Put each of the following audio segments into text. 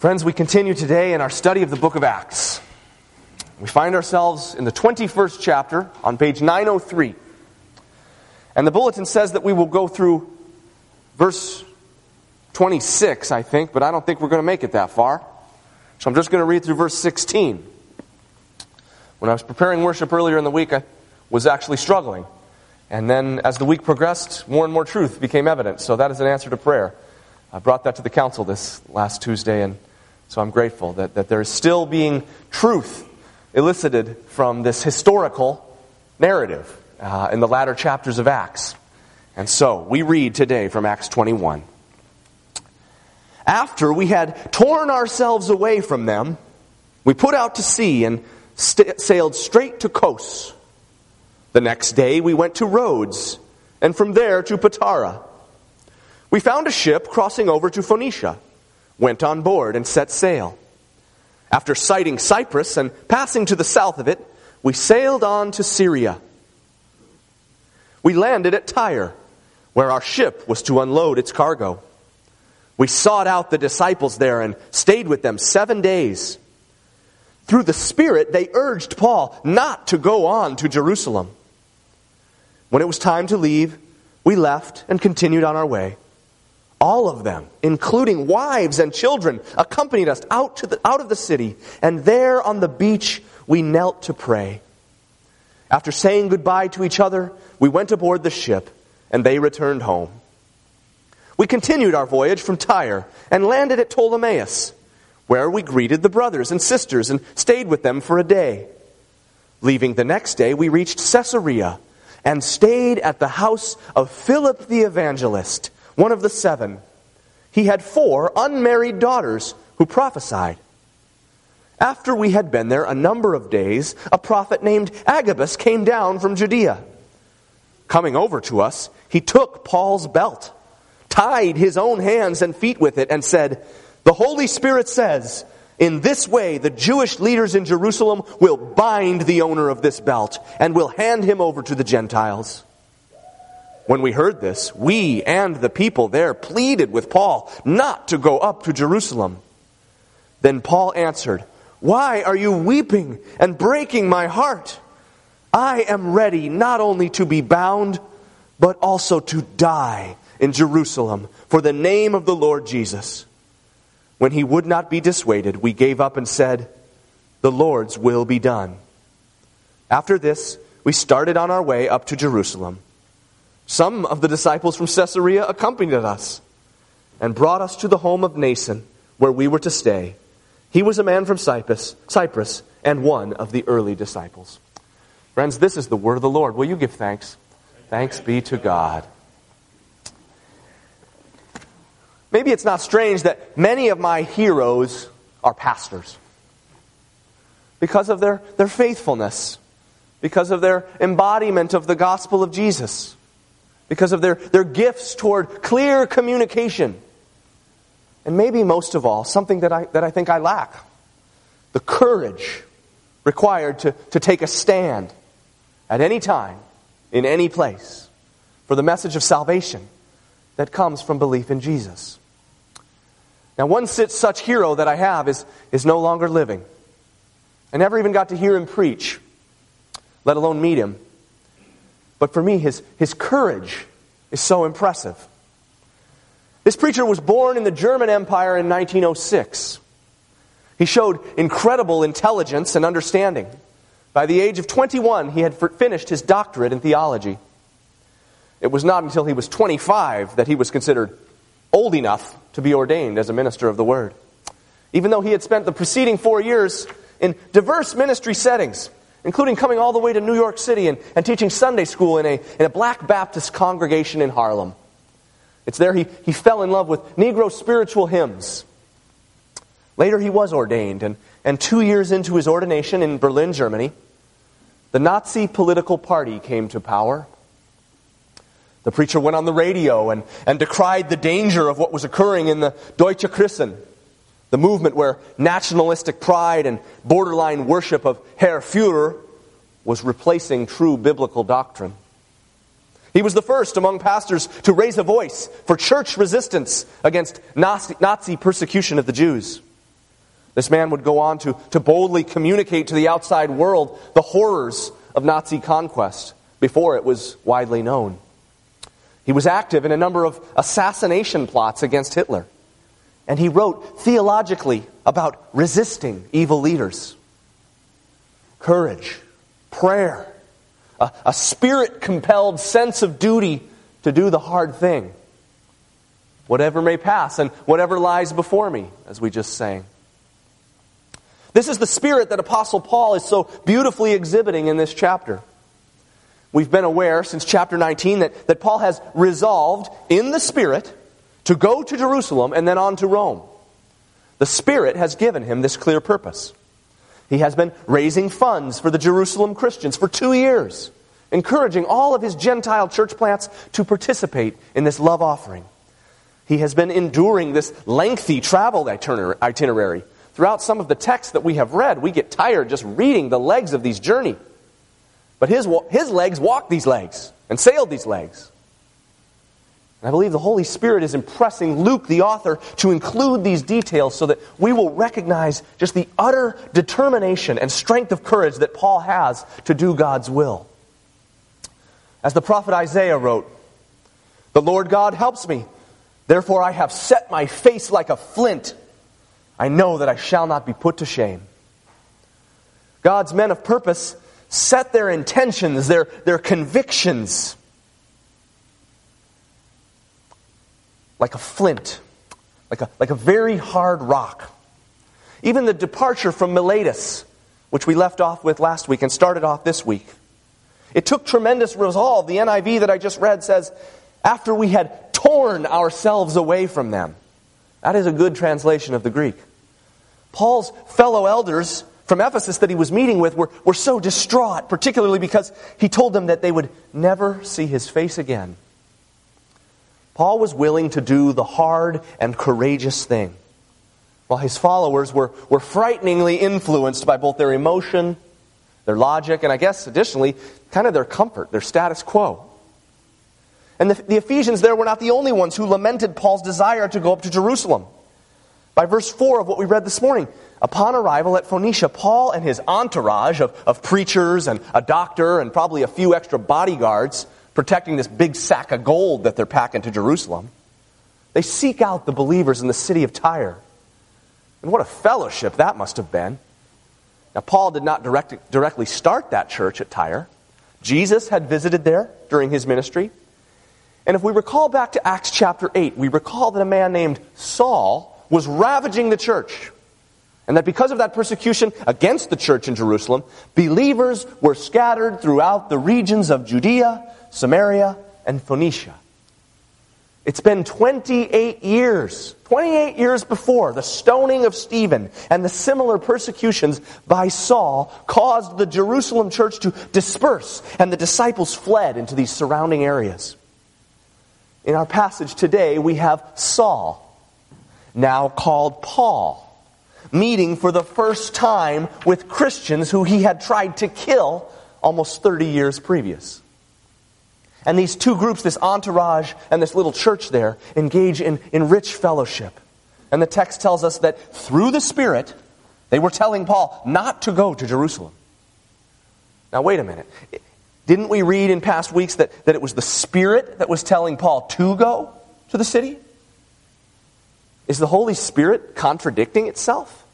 Friends, we continue today in our study of the book of Acts. We find ourselves in the 21st chapter on page 903. And the bulletin says that we will go through verse 26, I think, but I don't think we're going to make it that far. So I'm just going to read through verse 16. When I was preparing worship earlier in the week, I was actually struggling. And then as the week progressed, more and more truth became evident. So that is an answer to prayer. I brought that to the council this last Tuesday, and so I'm grateful that there is still being truth elicited from this historical narrative in the latter chapters of Acts. And so, we read today from Acts 21. After we had torn ourselves away from them, we put out to sea and sailed straight to Kos. The next day we went to Rhodes, and from there to Patara. We found a ship crossing over to Phoenicia, went on board and set sail. After sighting Cyprus and passing to the south of it, we sailed on to Syria. We landed at Tyre, where our ship was to unload its cargo. We sought out the disciples there and stayed with them 7 days. Through the Spirit, they urged Paul not to go on to Jerusalem. When it was time to leave, we left and continued on our way. All of them, including wives and children, accompanied us out of the city, and there on the beach we knelt to pray. After saying goodbye to each other, we went aboard the ship, and they returned home. We continued our voyage from Tyre and landed at Ptolemais, where we greeted the brothers and sisters and stayed with them for a day. Leaving the next day, we reached Caesarea and stayed at the house of Philip the evangelist, one of the 7. He had 4 unmarried daughters who prophesied. After we had been there a number of days, a prophet named Agabus came down from Judea. Coming over to us, he took Paul's belt, tied his own hands and feet with it, and said, "The Holy Spirit says, in this way the Jewish leaders in Jerusalem will bind the owner of this belt and will hand him over to the Gentiles." When we heard this, we and the people there pleaded with Paul not to go up to Jerusalem. Then Paul answered, "Why are you weeping and breaking my heart? I am ready not only to be bound, but also to die in Jerusalem for the name of the Lord Jesus." When he would not be dissuaded, we gave up and said, "The Lord's will be done." After this, we started on our way up to Jerusalem. Some of the disciples from Caesarea accompanied us and brought us to the home of Nason, where we were to stay. He was a man from Cyprus and one of the early disciples. Friends, this is the word of the Lord. Will you give thanks? Thanks be to God. Maybe it's not strange that many of my heroes are pastors because of their faithfulness, because of their embodiment of the gospel of Jesus, because of their gifts toward clear communication. And maybe most of all, something that I think I lack: the courage required to take a stand at any time, in any place, for the message of salvation that comes from belief in Jesus. Now, one such hero that I have is no longer living. I never even got to hear him preach, let alone meet him. But for me, his courage is so impressive. This preacher was born in the German Empire in 1906. He showed incredible intelligence and understanding. By the age of 21, he had finished his doctorate in theology. It was not until he was 25 that he was considered old enough to be ordained as a minister of the Word. Even though he had spent the preceding 4 years in diverse ministry settings, including coming all the way to New York City and teaching Sunday school in a Black Baptist congregation in Harlem. It's there he fell in love with Negro spiritual hymns. Later he was ordained, and 2 years into his ordination in Berlin, Germany, the Nazi political party came to power. The preacher went on the radio and decried the danger of what was occurring in the Deutsche Christen, the movement where nationalistic pride and borderline worship of Herr Führer was replacing true biblical doctrine. He was the first among pastors to raise a voice for church resistance against Nazi persecution of the Jews. This man would go on to boldly communicate to the outside world the horrors of Nazi conquest before it was widely known. He was active in a number of assassination plots against Hitler. And he wrote theologically about resisting evil leaders. Courage, prayer, a spirit-compelled sense of duty to do the hard thing. Whatever may pass and whatever lies before me, as we just sang. This is the spirit that Apostle Paul is so beautifully exhibiting in this chapter. We've been aware since chapter 19 that Paul has resolved in the Spirit to go to Jerusalem and then on to Rome. The Spirit has given him this clear purpose. He has been raising funds for the Jerusalem Christians for 2 years, encouraging all of his Gentile church plants to participate in this love offering. He has been enduring this lengthy travel itinerary. Throughout some of the texts that we have read, we get tired just reading the legs of these journeys. But his legs walked these legs and sailed these legs. And I believe the Holy Spirit is impressing Luke, the author, to include these details so that we will recognize just the utter determination and strength of courage that Paul has to do God's will. As the prophet Isaiah wrote, "The Lord God helps me. Therefore I have set my face like a flint. I know that I shall not be put to shame." God's men of purpose set their intentions, their convictions, like a flint, like a very hard rock. Even the departure from Miletus, which we left off with last week and started off this week, it took tremendous resolve. The NIV that I just read says, after we had torn ourselves away from them. That is a good translation of the Greek. Paul's fellow elders from Ephesus that he was meeting with were so distraught, particularly because he told them that they would never see his face again. Paul was willing to do the hard and courageous thing, while his followers were frighteningly influenced by both their emotion, their logic, and I guess additionally, kind of their comfort, their status quo. And the Ephesians there were not the only ones who lamented Paul's desire to go up to Jerusalem. By verse 4 of what we read this morning, upon arrival at Phoenicia, Paul and his entourage of preachers and a doctor and probably a few extra bodyguards protecting this big sack of gold that they're packing to Jerusalem, they seek out the believers in the city of Tyre. And what a fellowship that must have been. Now, Paul did not directly start that church at Tyre. Jesus had visited there during his ministry. And if we recall back to Acts chapter 8, we recall that a man named Saul was ravaging the church. And that because of that persecution against the church in Jerusalem, believers were scattered throughout the regions of Judea, Samaria, and Phoenicia. It's been 28 years before the stoning of Stephen and the similar persecutions by Saul caused the Jerusalem church to disperse, and the disciples fled into these surrounding areas. In our passage today, we have Saul, now called Paul, meeting for the first time with Christians who he had tried to kill almost 30 years previous. And these two groups, this entourage and this little church there, engage in rich fellowship. And the text tells us that through the Spirit, they were telling Paul not to go to Jerusalem. Now wait a minute. Didn't we read in past weeks that it was the Spirit that was telling Paul to go to the city? Is the Holy Spirit contradicting itself?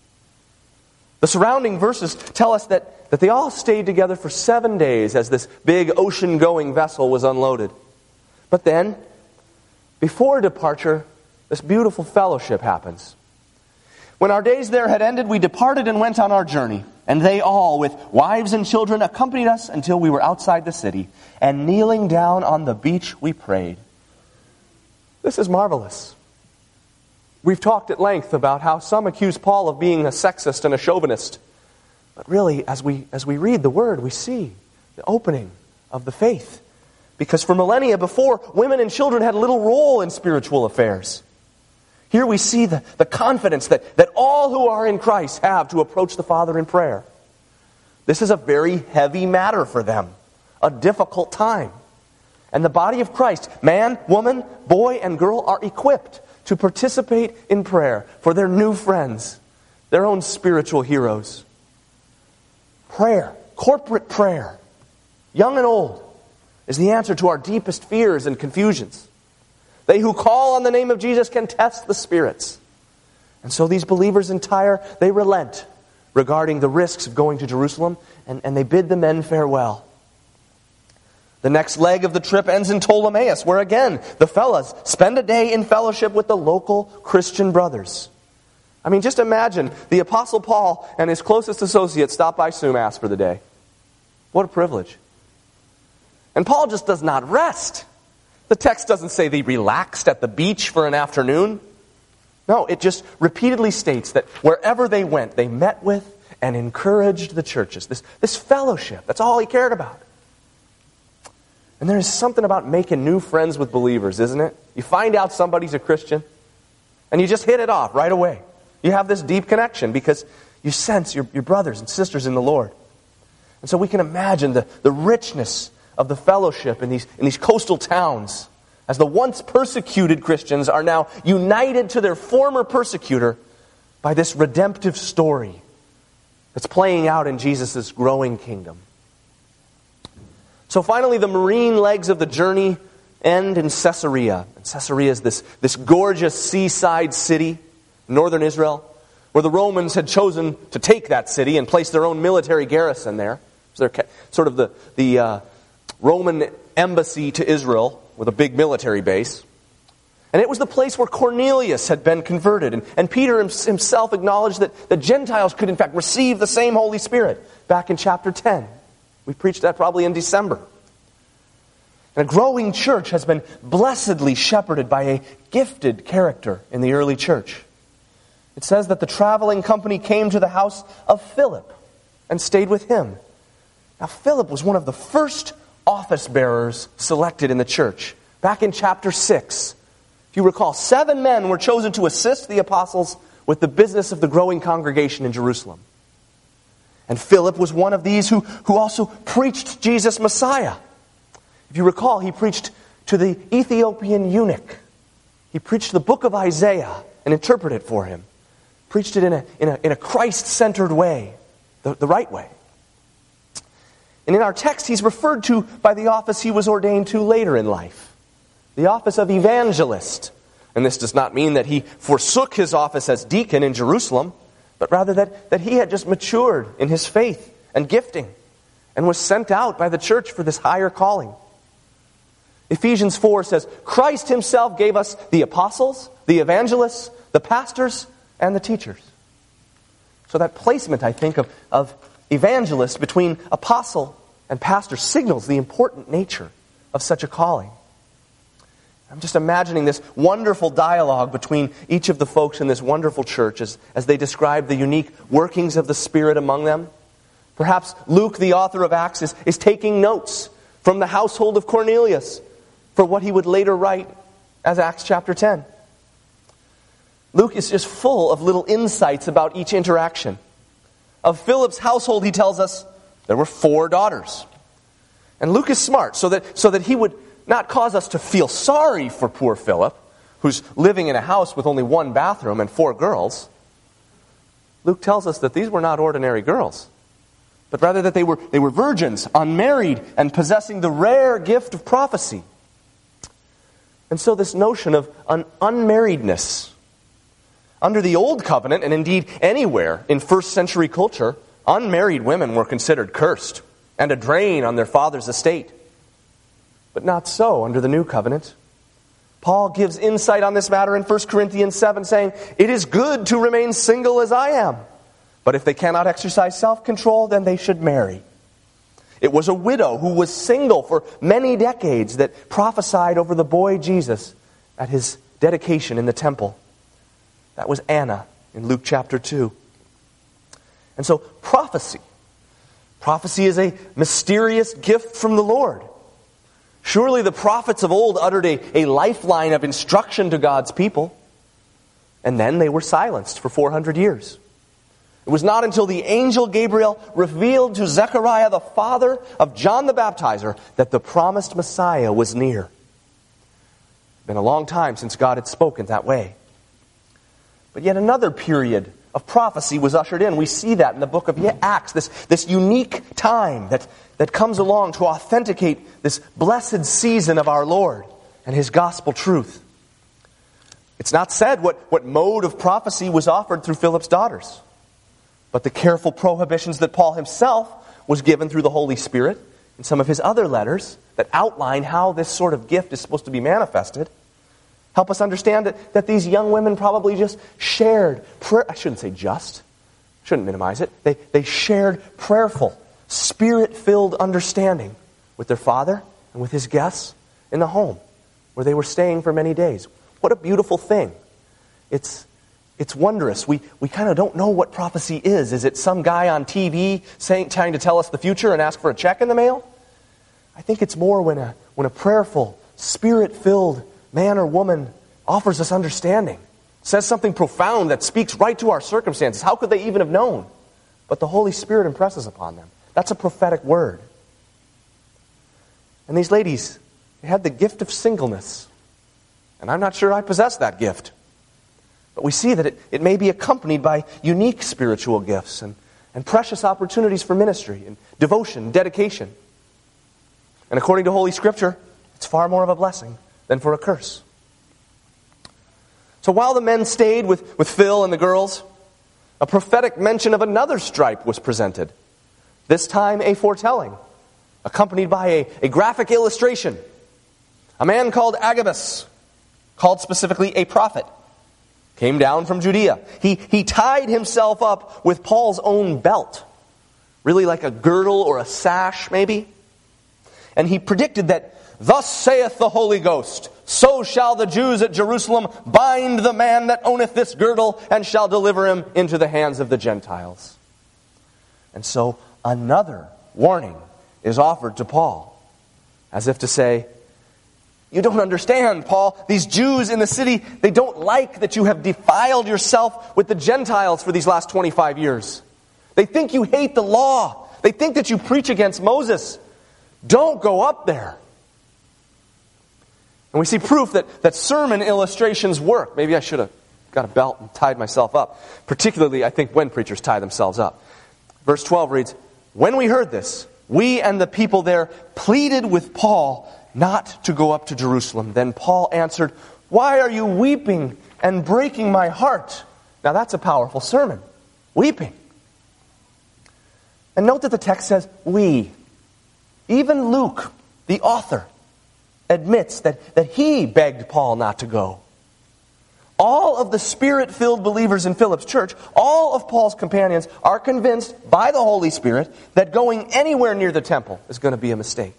The surrounding verses tell us that they all stayed together for 7 days as this big ocean-going vessel was unloaded. But then, before departure, this beautiful fellowship happens. When our days there had ended, we departed and went on our journey. And they all, with wives and children, accompanied us until we were outside the city. And kneeling down on the beach, we prayed. This is marvelous. We've talked at length about how some accuse Paul of being a sexist and a chauvinist. But really, as we read the Word, we see the opening of the faith. Because for millennia before, women and children had little role in spiritual affairs. Here we see the confidence that all who are in Christ have to approach the Father in prayer. This is a very heavy matter for them, a difficult time. And the body of Christ, man, woman, boy, and girl, are equipped to participate in prayer for their new friends, their own spiritual heroes. Prayer, corporate prayer, young and old, is the answer to our deepest fears and confusions. They who call on the name of Jesus can test the spirits. And so these believers in Tyre, they relent regarding the risks of going to Jerusalem, and they bid the men farewell. The next leg of the trip ends in Ptolemais, where again, the fellas spend a day in fellowship with the local Christian brothers. I mean, just imagine the Apostle Paul and his closest associate stop by Sumas for the day. What a privilege. And Paul just does not rest. The text doesn't say they relaxed at the beach for an afternoon. No, it just repeatedly states that wherever they went, they met with and encouraged the churches. This fellowship, that's all he cared about. And there is something about making new friends with believers, isn't it? You find out somebody's a Christian, and you just hit it off right away. You have this deep connection because you sense your brothers and sisters in the Lord. And so we can imagine the richness of the fellowship in these coastal towns as the once persecuted Christians are now united to their former persecutor by this redemptive story that's playing out in Jesus' growing kingdom. So finally, the marine legs of the journey end in Caesarea. And Caesarea is this gorgeous seaside city, northern Israel, where the Romans had chosen to take that city and place their own military garrison there. So they're sort of the Roman embassy to Israel with a big military base. And it was the place where Cornelius had been converted. And Peter himself acknowledged that the Gentiles could in fact receive the same Holy Spirit back in chapter 10. We preached that probably in December. And a growing church has been blessedly shepherded by a gifted character in the early church. It says that the traveling company came to the house of Philip and stayed with him. Now, Philip was one of the first office bearers selected in the church. Back in chapter 6, if you recall, 7 men were chosen to assist the apostles with the business of the growing congregation in Jerusalem. And Philip was one of these who also preached Jesus Messiah. If you recall, he preached to the Ethiopian eunuch. He preached the book of Isaiah and interpreted it for him. Preached it in a Christ-centered way, the right way. And in our text, he's referred to by the office he was ordained to later in life, the office of evangelist. And this does not mean that he forsook his office as deacon in Jerusalem, but rather that he had just matured in his faith and gifting and was sent out by the church for this higher calling. Ephesians 4 says, Christ himself gave us the apostles, the evangelists, the pastors, and the teachers. So that placement, I think, of evangelist between apostle and pastor signals the important nature of such a calling. I'm just imagining this wonderful dialogue between each of the folks in this wonderful church as they describe the unique workings of the Spirit among them. Perhaps Luke, the author of Acts, is taking notes from the household of Cornelius for what he would later write as Acts chapter 10. Luke is just full of little insights about each interaction. Of Philip's household, he tells us there were 4 daughters. And Luke is smart so that he would not cause us to feel sorry for poor Philip, who's living in a house with only 1 bathroom and 4 girls. Luke tells us that these were not ordinary girls, but rather that they were virgins, unmarried, and possessing the rare gift of prophecy. And so this notion of an unmarriedness, under the Old Covenant, and indeed anywhere in first century culture, unmarried women were considered cursed and a drain on their father's estate. But not so under the New Covenant. Paul gives insight on this matter in 1 Corinthians 7, saying, "It is good to remain single as I am, but if they cannot exercise self-control, then they should marry." It was a widow who was single for many decades that prophesied over the boy Jesus at his dedication in the temple. That was Anna in Luke chapter 2. And so prophecy is a mysterious gift from the Lord. Surely the prophets of old uttered a lifeline of instruction to God's people, and then they were silenced for 400 years. It was not until the angel Gabriel revealed to Zechariah, the father of John the Baptizer, that the promised Messiah was near. It's been a long time since God had spoken that way. But yet another period of prophecy was ushered in. We see that in the book of Acts, this unique time that comes along to authenticate this blessed season of our Lord and His gospel truth. It's not said what mode of prophecy was offered through Philip's daughters, but the careful prohibitions that Paul himself was given through the Holy Spirit in some of his other letters that outline how this sort of gift is supposed to be manifested help us understand that these young women probably just shared, I shouldn't say just, shouldn't minimize it, they shared prayerful, Spirit-filled understanding with their father and with his guests in the home where they were staying for many days. What a beautiful thing. It's wondrous. We kind of don't know what prophecy is. Is it some guy on TV trying to tell us the future and ask for a check in the mail? I think it's more when a prayerful, Spirit-filled man or woman offers us understanding, says something profound that speaks right to our circumstances. How could they even have known? But the Holy Spirit impresses upon them. That's a prophetic word. And these ladies, they had the gift of singleness. And I'm not sure I possess that gift. But we see that it may be accompanied by unique spiritual gifts and precious opportunities for ministry and devotion and dedication. And according to Holy Scripture, it's far more of a blessing than for a curse. So while the men stayed with Phil and the girls, a prophetic mention of another stripe was presented. This time a foretelling, accompanied by a graphic illustration. A man called Agabus, called specifically a prophet, came down from Judea. He tied himself up with Paul's own belt, really like a girdle or a sash maybe. And he predicted that, "Thus saith the Holy Ghost, so shall the Jews at Jerusalem bind the man that owneth this girdle, and shall deliver him into the hands of the Gentiles." And so another warning is offered to Paul, as if to say, you don't understand, Paul. These Jews in the city, they don't like that you have defiled yourself with the Gentiles for these last 25 years. They think you hate the law. They think that you preach against Moses. Don't go up there. And we see proof that sermon illustrations work. Maybe I should have got a belt and tied myself up. Particularly, I think, when preachers tie themselves up. Verse 12 reads, "When we heard this, we and the people there pleaded with Paul not to go up to Jerusalem. Then Paul answered, 'Why are you weeping and breaking my heart?'" Now that's a powerful sermon. Weeping. And note that the text says, "we." Even Luke, the author, admits that he begged Paul not to go. All of the Spirit-filled believers in Philip's church, all of Paul's companions, are convinced by the Holy Spirit that going anywhere near the temple is going to be a mistake.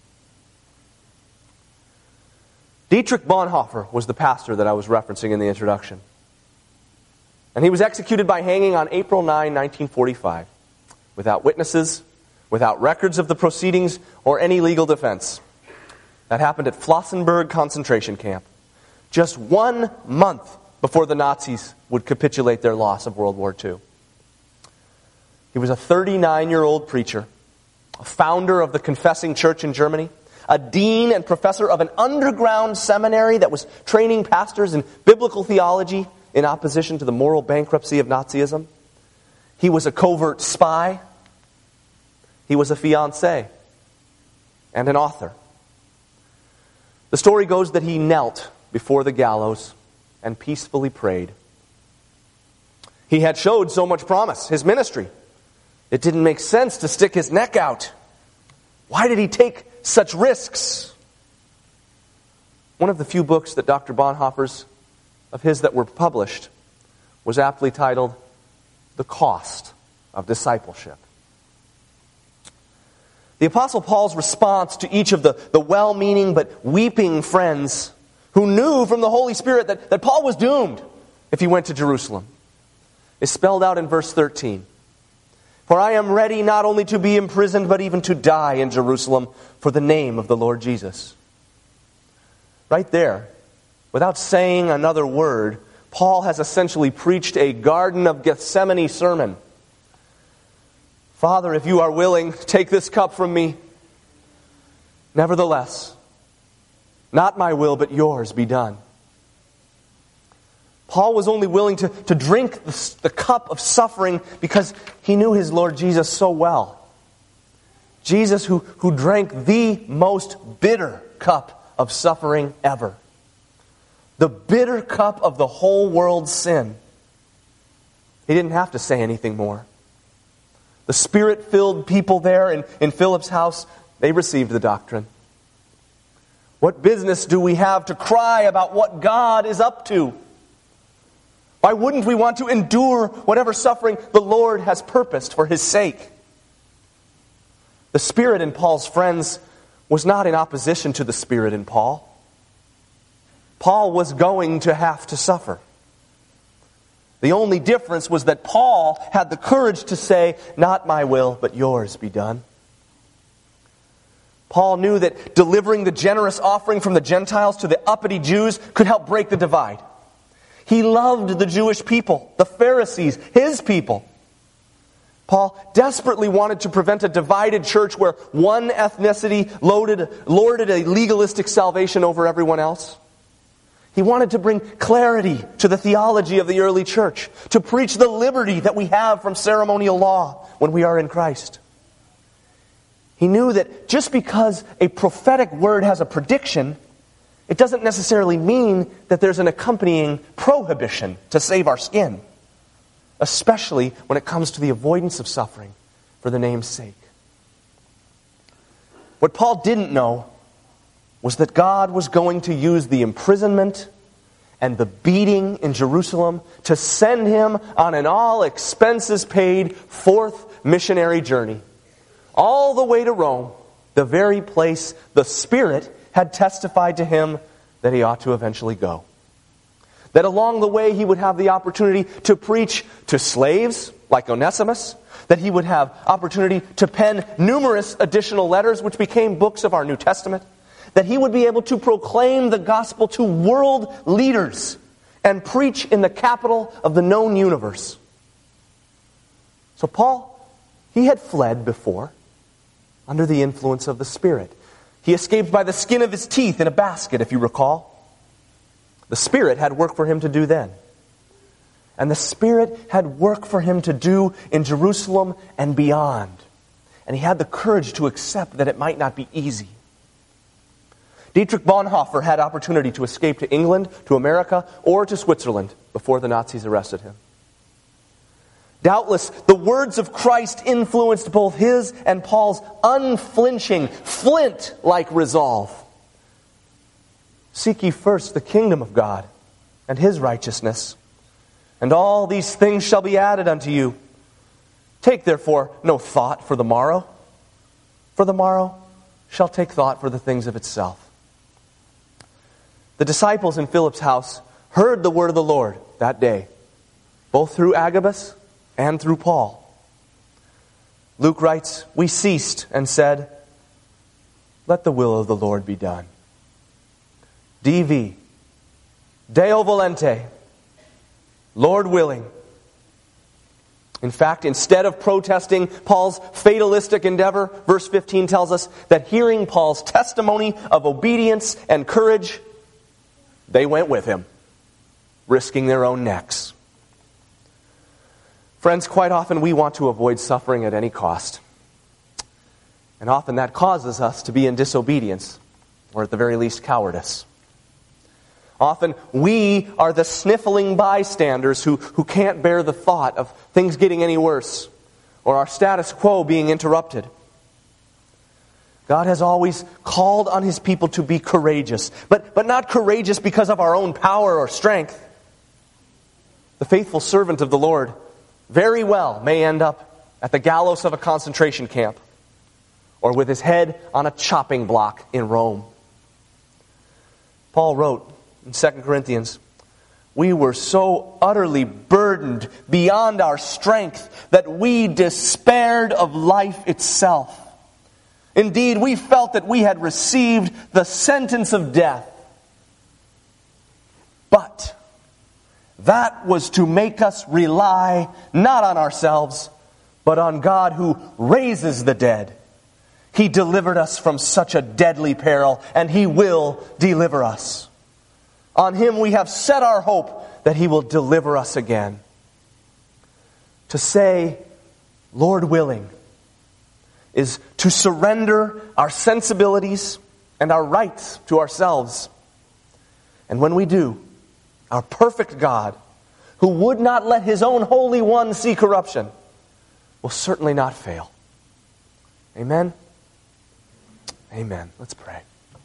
Dietrich Bonhoeffer was the pastor that I was referencing in the introduction. And he was executed by hanging on April 9, 1945, without witnesses, without records of the proceedings, or any legal defense. That happened at Flossenburg concentration camp, just 1 month before the Nazis would capitulate their loss of World War II. He was a 39-year-old preacher, a founder of the Confessing Church in Germany, a dean and professor of an underground seminary that was training pastors in biblical theology in opposition to the moral bankruptcy of Nazism. He was a covert spy. He was a fiancé and an author. The story goes that he knelt before the gallows and peacefully prayed. He had showed so much promise, his ministry. It didn't make sense to stick his neck out. Why did he take such risks? One of the few books that Dr. Bonhoeffer's of his that were published was aptly titled "The Cost of Discipleship." The Apostle Paul's response to each of the well-meaning but weeping friends who knew from the Holy Spirit that Paul was doomed if he went to Jerusalem is spelled out in verse 13. "For I am ready not only to be imprisoned, but even to die in Jerusalem for the name of the Lord Jesus." Right there, without saying another word, Paul has essentially preached a Garden of Gethsemane sermon. "Father, if you are willing, take this cup from me. Nevertheless, not my will, but yours be done." Paul was only willing to drink the cup of suffering because he knew his Lord Jesus so well. Jesus who drank the most bitter cup of suffering ever. The bitter cup of the whole world's sin. He didn't have to say anything more. The Spirit-filled people there in Philip's house, they received the doctrine. What business do we have to cry about what God is up to? Why wouldn't we want to endure whatever suffering the Lord has purposed for His sake? The Spirit in Paul's friends was not in opposition to the Spirit in Paul. Paul was going to have to suffer. The only difference was that Paul had the courage to say, "Not my will, but yours be done." Paul knew that delivering the generous offering from the Gentiles to the uppity Jews could help break the divide. He loved the Jewish people, the Pharisees, his people. Paul desperately wanted to prevent a divided church where one ethnicity lorded a legalistic salvation over everyone else. He wanted to bring clarity to the theology of the early church, to preach the liberty that we have from ceremonial law when we are in Christ. He knew that just because a prophetic word has a prediction, it doesn't necessarily mean that there's an accompanying prohibition to save our skin, especially when it comes to the avoidance of suffering for the name's sake. What Paul didn't know was that God was going to use the imprisonment and the beating in Jerusalem to send him on an all-expenses-paid fourth missionary journey, all the way to Rome, the very place the Spirit had testified to him that he ought to eventually go. That along the way he would have the opportunity to preach to slaves like Onesimus, that he would have opportunity to pen numerous additional letters which became books of our New Testament, that he would be able to proclaim the gospel to world leaders and preach in the capital of the known universe. So Paul, he had fled before under the influence of the Spirit. He escaped by the skin of his teeth in a basket, if you recall. The Spirit had work for him to do then. And the Spirit had work for him to do in Jerusalem and beyond. And he had the courage to accept that it might not be easy. Dietrich Bonhoeffer had opportunity to escape to England, to America, or to Switzerland before the Nazis arrested him. Doubtless, the words of Christ influenced both his and Paul's unflinching, flint-like resolve. Seek ye first the kingdom of God and His righteousness, and all these things shall be added unto you. Take therefore no thought for the morrow shall take thought for the things of itself. The disciples in Philip's house heard the word of the Lord that day, both through Agabus and through Paul. Luke writes, "We ceased and said, let the will of the Lord be done." DV, Deo volente, Lord willing. In fact, instead of protesting Paul's fatalistic endeavor, verse 15 tells us that hearing Paul's testimony of obedience and courage, they went with him, risking their own necks. Friends, quite often we want to avoid suffering at any cost. And often that causes us to be in disobedience, or at the very least cowardice. Often we are the sniffling bystanders who can't bear the thought of things getting any worse, or our status quo being interrupted. God has always called on His people to be courageous, but not courageous because of our own power or strength. The faithful servant of the Lord very well may end up at the gallows of a concentration camp, or with his head on a chopping block in Rome. Paul wrote in 2 Corinthians, "We were so utterly burdened beyond our strength that we despaired of life itself. Indeed, we felt that we had received the sentence of death. But that was to make us rely not on ourselves, but on God who raises the dead. He delivered us from such a deadly peril, and He will deliver us. On Him we have set our hope, that He will deliver us again. To say, Lord willing, is to surrender our sensibilities and our rights to ourselves. And when we do, our perfect God, who would not let His own Holy One see corruption, will certainly not fail. Amen? Amen. Let's pray.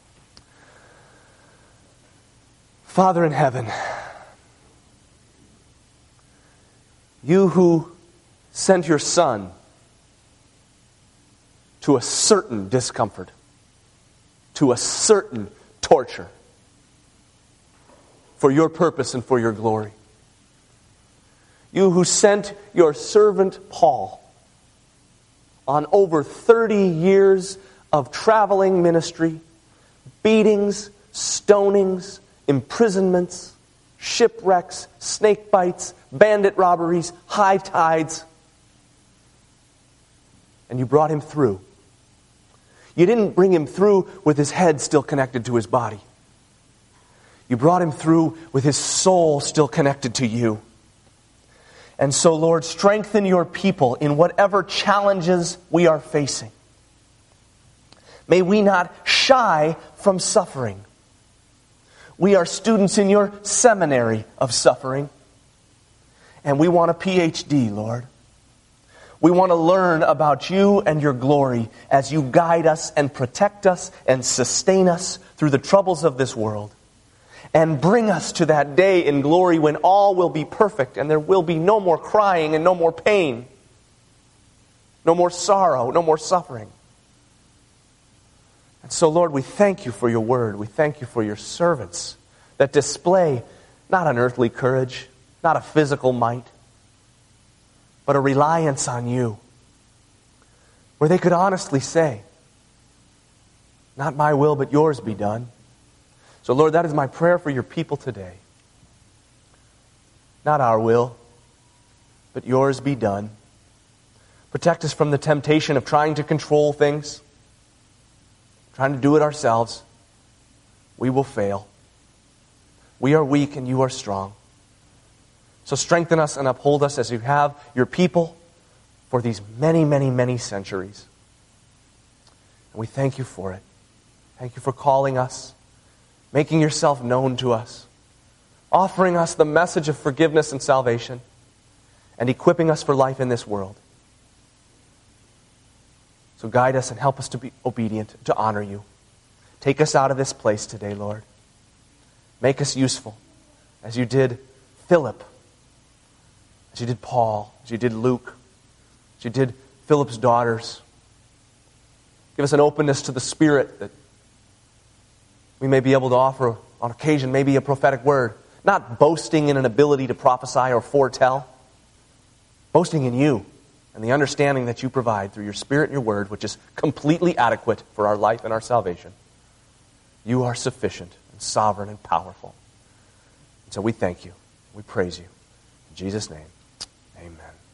Father in heaven, You who sent Your Son to a certain discomfort, to a certain torture, for Your purpose and for Your glory. You who sent Your servant Paul on over 30 years of traveling ministry, beatings, stonings, imprisonments, shipwrecks, snake bites, bandit robberies, high tides. And You brought Him through. You didn't bring Him through with His head still connected to His body. You brought Him through with His soul still connected to You. And so, Lord, strengthen Your people in whatever challenges we are facing. May we not shy from suffering. We are students in Your seminary of suffering. And we want a PhD, Lord. We want to learn about You and Your glory as You guide us and protect us and sustain us through the troubles of this world. And bring us to that day in glory when all will be perfect and there will be no more crying and no more pain, no more sorrow, no more suffering. And so, Lord, we thank You for Your word. We thank You for Your servants that display not an earthly courage, not a physical might, but a reliance on You, where they could honestly say, not my will, but Yours be done. So, Lord, that is my prayer for Your people today. Not our will, but Yours be done. Protect us from the temptation of trying to control things, trying to do it ourselves. We will fail. We are weak and You are strong. So strengthen us and uphold us as You have Your people for these many, many, many centuries. And we thank You for it. Thank You for calling us, making Yourself known to us, offering us the message of forgiveness and salvation, and equipping us for life in this world. So guide us and help us to be obedient, to honor You. Take us out of this place today, Lord. Make us useful, as You did Philip, as You did Paul, as You did Luke, as You did Philip's daughters. Give us an openness to the Spirit that we may be able to offer, on occasion, maybe a prophetic word. Not boasting in an ability to prophesy or foretell. Boasting in You and the understanding that You provide through Your Spirit and Your word, which is completely adequate for our life and our salvation. You are sufficient and sovereign and powerful. And so we thank You. We praise You. In Jesus' name, amen.